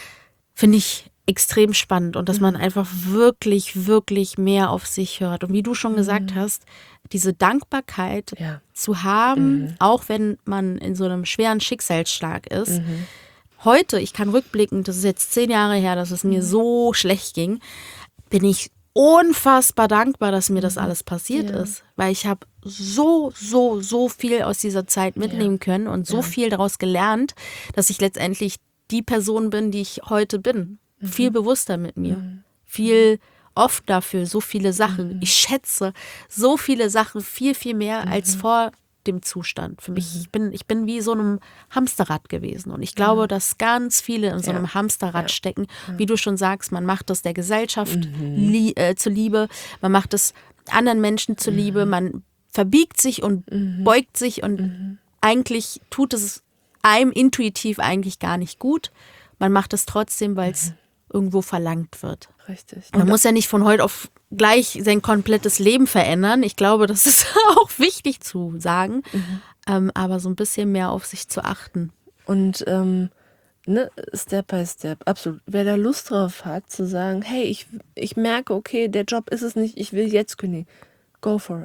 Finde ich extrem spannend und dass mhm. man einfach wirklich, wirklich mehr auf sich hört. Und wie du schon mhm. gesagt hast, diese Dankbarkeit ja. zu haben, mhm. auch wenn man in so einem schweren Schicksalsschlag ist. Mhm. Heute, ich kann rückblicken, das ist jetzt zehn Jahre her, dass es mir so schlecht ging, bin ich unfassbar dankbar, dass mir das alles passiert ja. ist, weil ich habe so, so, so viel aus dieser Zeit mitnehmen ja. können und so ja. viel daraus gelernt, dass ich letztendlich die Person bin, die ich heute bin. Mhm. Viel bewusster mit mir, mhm. viel oft dafür, so viele Sachen. Mhm. Ich schätze so viele Sachen viel, viel mehr mhm. als vor dem Zustand. Für mich, mhm. ich bin, ich bin wie so einem Hamsterrad gewesen und ich glaube, ja. dass ganz viele in so einem ja. Hamsterrad ja. stecken. Ja. Wie du schon sagst, man macht das der Gesellschaft mhm. lie- äh, zuliebe, man macht es anderen Menschen zuliebe, mhm. man verbiegt sich und mhm. beugt sich und mhm. eigentlich tut es einem intuitiv eigentlich gar nicht gut. Man macht es trotzdem, weil es mhm. irgendwo verlangt wird. Richtig. Man muss ja nicht von heute auf gleich sein komplettes Leben verändern. Ich glaube, das ist auch wichtig zu sagen, mhm. ähm, aber so ein bisschen mehr auf sich zu achten. Und ähm, ne, Step by Step, absolut. Wer da Lust drauf hat, zu sagen, hey, ich, ich merke, okay, der Job ist es nicht, ich will jetzt kündigen. Go for it.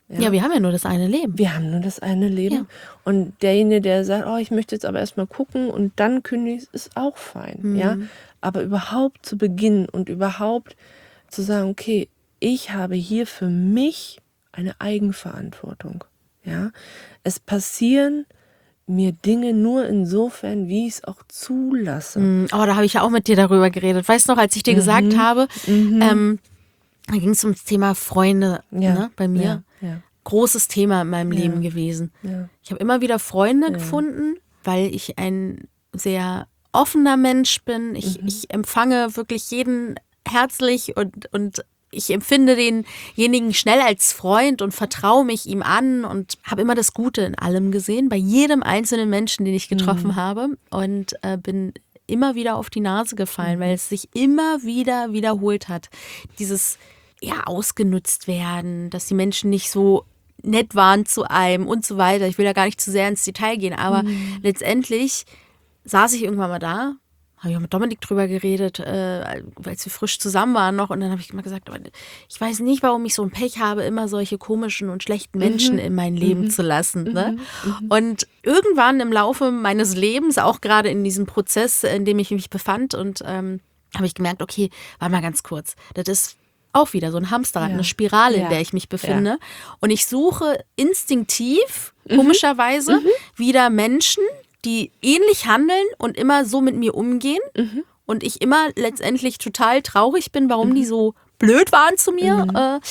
Ja? Ja, wir haben ja nur das eine Leben. Wir haben nur das eine Leben. Ja. Und derjenige, der sagt, oh, ich möchte jetzt aber erstmal gucken und dann kündigen, ist auch fein. Mhm. Ja? Aber überhaupt zu beginnen und überhaupt zu sagen, okay, ich habe hier für mich eine Eigenverantwortung. Ja? Es passieren mir Dinge nur insofern, wie ich es auch zulasse. Mm, Oh, da habe ich ja auch mit dir darüber geredet. Weißt du noch, als ich dir gesagt habe, ähm, da ging es ums Thema Freunde, Ja, ne, bei mir. ja, ja. Großes Thema in meinem Leben gewesen. Ja. Ich habe immer wieder Freunde gefunden, weil ich ein sehr offener Mensch bin. Ich, ich empfange wirklich jeden herzlich und, und ich empfinde denjenigen schnell als Freund und vertraue mich ihm an und habe immer das Gute in allem gesehen, bei jedem einzelnen Menschen, den ich getroffen habe, und äh, bin immer wieder auf die Nase gefallen, weil es sich immer wieder wiederholt hat. Dieses ja ausgenutzt werden, dass die Menschen nicht so nett waren zu einem und so weiter. Ich will da gar nicht zu sehr ins Detail gehen, aber letztendlich saß ich irgendwann mal da, habe ich auch mit Dominik drüber geredet, äh, als wir frisch zusammen waren noch, und dann habe ich immer gesagt, aber ich weiß nicht, warum ich so ein Pech habe, immer solche komischen und schlechten Menschen mhm. in mein Leben mhm. zu lassen. Ne? Mhm. Und irgendwann im Laufe meines Lebens, auch gerade in diesem Prozess, in dem ich mich befand, und ähm, habe ich gemerkt, okay, warte mal ganz kurz, das ist auch wieder so ein Hamsterrad, ja. eine Spirale, in ja. der ich mich befinde. Ja. Und ich suche instinktiv, mhm. komischerweise, mhm. wieder Menschen, die ähnlich handeln und immer so mit mir umgehen. Mhm. Und ich immer letztendlich total traurig bin, warum mhm. die so blöd waren zu mir. Mhm. Äh,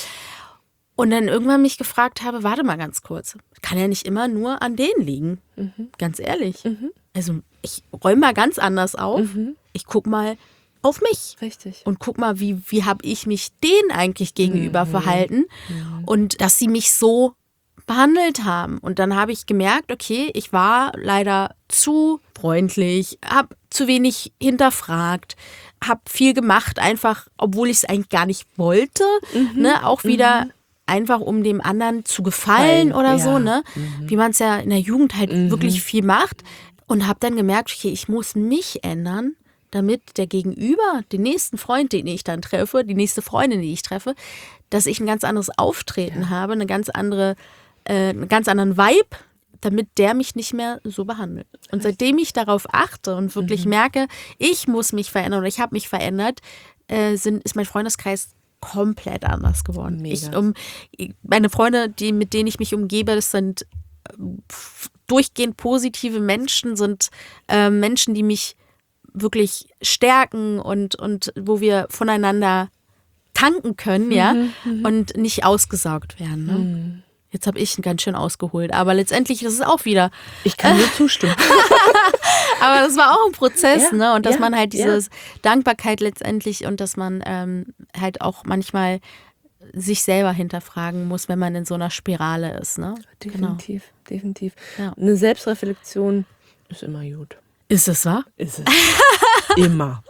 und dann irgendwann mich gefragt habe, warte mal ganz kurz, kann ja nicht immer nur an denen liegen. Mhm. Ganz ehrlich. Mhm. Also ich räume mal ganz anders auf. Mhm. Ich gucke mal auf mich. Richtig. Und guck mal, wie, wie habe ich mich denen eigentlich gegenüber mhm. verhalten. Mhm. Und dass sie mich so behandelt haben. Und dann habe ich gemerkt, okay, ich war leider zu freundlich, habe zu wenig hinterfragt, habe viel gemacht, einfach, obwohl ich es eigentlich gar nicht wollte. Mhm. Ne? Auch wieder mhm. einfach, um dem anderen zu gefallen oder ja. so, ne? Mhm. Wie man es ja in der Jugend halt mhm. wirklich viel macht. Und habe dann gemerkt, okay, ich muss mich ändern, damit der Gegenüber, den nächsten Freund, den ich dann treffe, die nächste Freundin, die ich treffe, dass ich ein ganz anderes Auftreten ja. habe, eine ganz andere, äh, einen ganz anderen Vibe, damit der mich nicht mehr so behandelt. Und seitdem ich darauf achte und wirklich mhm. merke, ich muss mich verändern oder ich habe mich verändert, äh, sind, ist mein Freundeskreis komplett anders geworden. Ich, um, meine Freunde, die, mit denen ich mich umgebe, das sind äh, durchgehend positive Menschen, sind äh, Menschen, die mich wirklich stärken und, und wo wir voneinander tanken können, ja, mhm, und nicht ausgesaugt werden. Ne? Mhm. Jetzt habe ich ganz schön ausgeholt, aber letztendlich ist es auch wieder. Ich kann nur zustimmen. Aber das war auch ein Prozess, ja, ne? Und dass ja, man halt diese ja. Dankbarkeit letztendlich und dass man ähm, halt auch manchmal sich selber hinterfragen muss, wenn man in so einer Spirale ist. Ne? Definitiv, genau. definitiv. Ja. Eine Selbstreflexion ist immer gut. Ist es wahr? Ist es. Immer.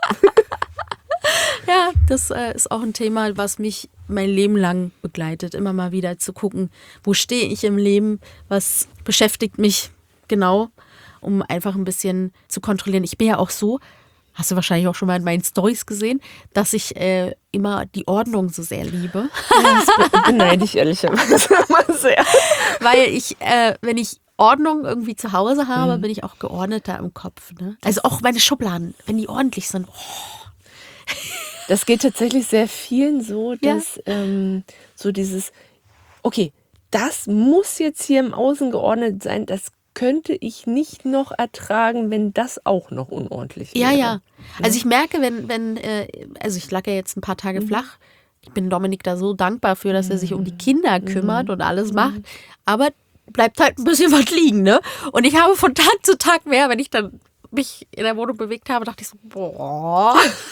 Ja, das äh, ist auch ein Thema, was mich mein Leben lang begleitet. Immer mal wieder zu gucken, wo stehe ich im Leben, was beschäftigt mich genau, um einfach ein bisschen zu kontrollieren. Ich bin ja auch so, hast du wahrscheinlich auch schon mal in meinen Storys gesehen, dass ich äh, immer die Ordnung so sehr liebe. Ja, das beneide ich ehrlicherweise immer sehr. Weil ich, äh, wenn ich Ordnung irgendwie zu Hause habe, mhm. bin ich auch geordneter im Kopf. Ne? Also auch meine Schubladen, wenn die ordentlich sind. Oh. Das geht tatsächlich sehr vielen so, dass ja. ähm, so dieses, okay, das muss jetzt hier im Außen geordnet sein, das könnte ich nicht noch ertragen, wenn das auch noch unordentlich wäre. Ja, ja. Also ich merke, wenn, wenn, äh, also ich lag ja jetzt ein paar Tage mhm. flach, ich bin Dominik da so dankbar für, dass er sich um die Kinder kümmert mhm. und alles macht, aber bleibt halt ein bisschen was liegen, ne? Und ich habe von Tag zu Tag mehr, wenn ich dann mich in der Wohnung bewegt habe, dachte ich so, boah,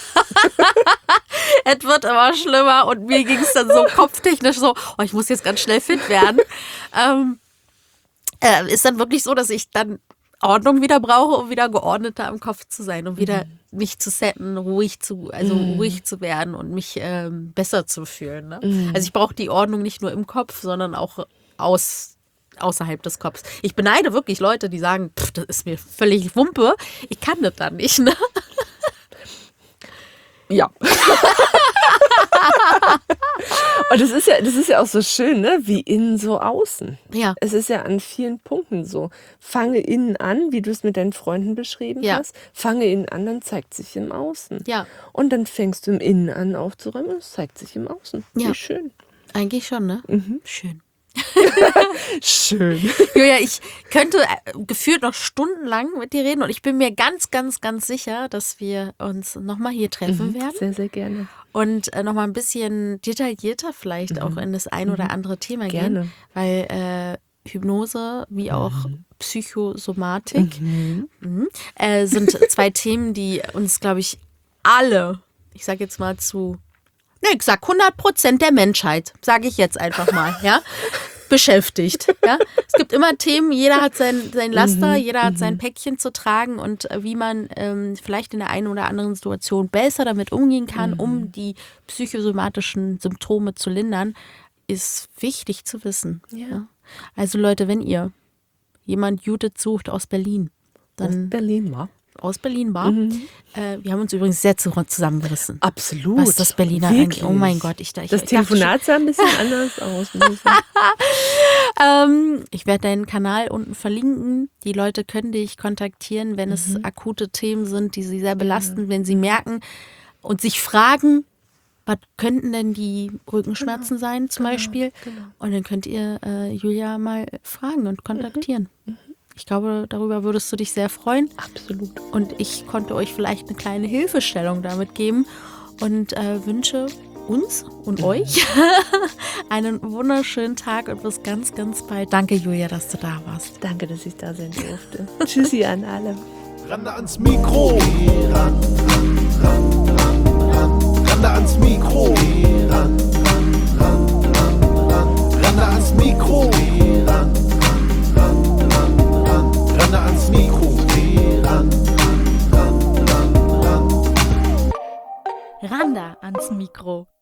es wird immer schlimmer und mir ging es dann so kopftechnisch so, oh, ich muss jetzt ganz schnell fit werden. ähm, äh, ist dann wirklich so, dass ich dann Ordnung wieder brauche, um wieder geordneter im Kopf zu sein, um wieder mhm. mich zu setten, ruhig zu, also mhm. ruhig zu werden und mich ähm, besser zu fühlen. Ne? Mhm. Also ich brauche die Ordnung nicht nur im Kopf, sondern auch aus außerhalb des Kopfs. Ich beneide wirklich Leute, die sagen, pff, das ist mir völlig Wumpe. Ich kann das dann nicht, ne? Ja. Und das ist ja, das ist ja auch so schön, ne? Wie innen so außen. Ja. Es ist ja an vielen Punkten so. Fange innen an, wie du es mit deinen Freunden beschrieben Ja. hast. Fange innen an, dann zeigt sich im Außen. Ja. Und dann fängst du im Innen an aufzuräumen und es zeigt sich im Außen. Ja. Wie schön. Eigentlich schon, ne? Schön. Schön. Julia, ich könnte äh, gefühlt noch stundenlang mit dir reden und ich bin mir ganz, ganz, ganz sicher, dass wir uns nochmal hier treffen werden Sehr, sehr gerne. und äh, nochmal ein bisschen detaillierter vielleicht auch in das ein oder andere Thema Gerne. gehen, weil äh, Hypnose wie auch Psychosomatik mhm. äh, sind zwei Themen, die uns, glaube ich, alle, ich sage jetzt mal zu, ne, ich sag hundert Prozent der Menschheit, sage ich jetzt einfach mal, ja, beschäftigt. Ja? Es gibt immer Themen, jeder hat sein, sein Laster, Mhm, jeder hat sein Päckchen zu tragen und äh, wie man ähm, vielleicht in der einen oder anderen Situation besser damit umgehen kann, Mhm. um die psychosomatischen Symptome zu lindern, ist wichtig zu wissen. Ja. Ja? Also Leute, wenn ihr jemand Judith sucht aus Berlin, dann Berlin war. aus Berlin war, äh, wir haben uns übrigens sehr zu- zusammengerissen. Absolut. Was das Berliner Wirklich. angeht. Oh mein Gott, ich, ich Das ich dachte schon- Telefonat sah ein bisschen anders aus. muss ich sagen. Ähm, ich werde deinen Kanal unten verlinken. Die Leute können dich kontaktieren, wenn es akute Themen sind, die sie sehr belasten, wenn sie merken und sich fragen, was könnten denn die Rückenschmerzen sein zum Beispiel. Und dann könnt ihr äh, Julia mal fragen und kontaktieren. Ich glaube, darüber würdest du dich sehr freuen. Absolut. Und ich konnte euch vielleicht eine kleine Hilfestellung damit geben und äh, wünsche uns und euch einen wunderschönen Tag und bis ganz, ganz bald. Danke, Julia, dass du da warst. Danke, dass ich da sein durfte. Tschüssi an alle. Rande ans Mikro. Ran, ran, ran, ran, ran. Rande ans Mikro. Ran, ran, ran, ran, ran. Rande ans Mikro. Ran, ran, ran, ran. Rande ans Mikro. Ran, ran, ran, ran. Randa ans Mikro.